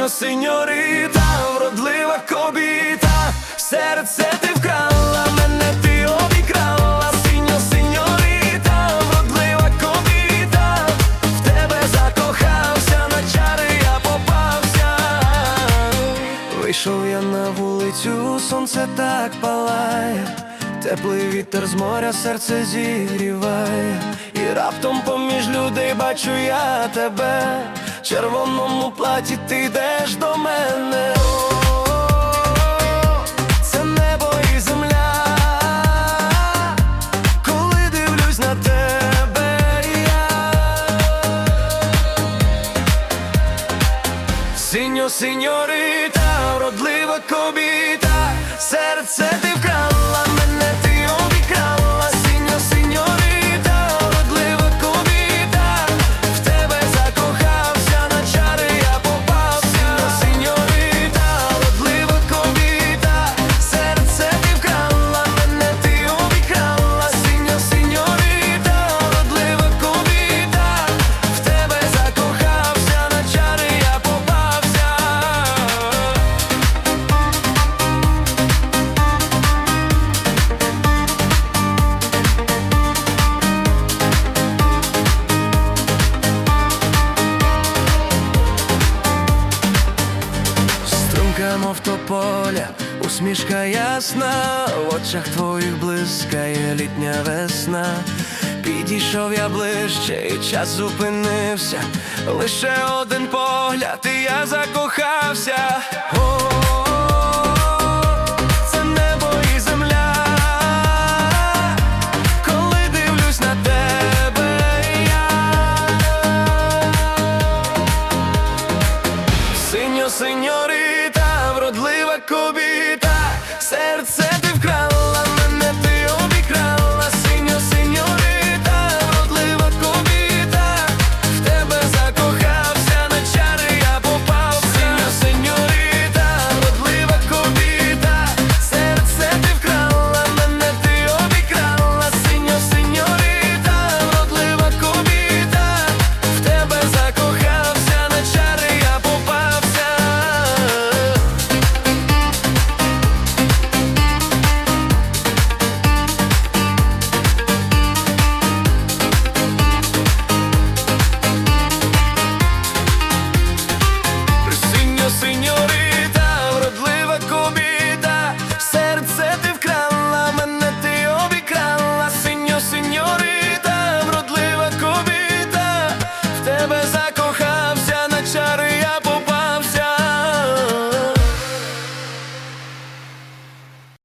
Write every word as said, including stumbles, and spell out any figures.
синьоріта, вродлива кобіта, серце ти вкрала, мене ти обікрала. Синьо, синьоріта, вродлива кобіта, в тебе закохався, на чари я попався. Вийшов я на вулицю, сонце так палає, теплий вітер з моря серце зігріває. І раптом поміж людей бачу я тебе, в червоному платі ти йдеш до мене. О, це небо і земля, коли дивлюсь на тебе я. Синьо, синьоріта, вродлива кобіта, серце ти вкрала, мене ти обікрала. Синьо, синьоріта, вродлива кобіта, в тебе закохався, на чари я попався. Синьо, синьоріта, вродлива кобіта, серце ти вкрала, мене ти обікрала. Синьо, синьоріта, вродлива кобіта, в тебе закохався, на чари я попався. Струмка, мов тополя, усмішка ясна, в очах твоїх блискає літня весна. Підійшов я ближче, і час зупинився, лише один погляд, і я закохався. О, це небо і земля, коли дивлюсь на тебе я. Синьо, синьо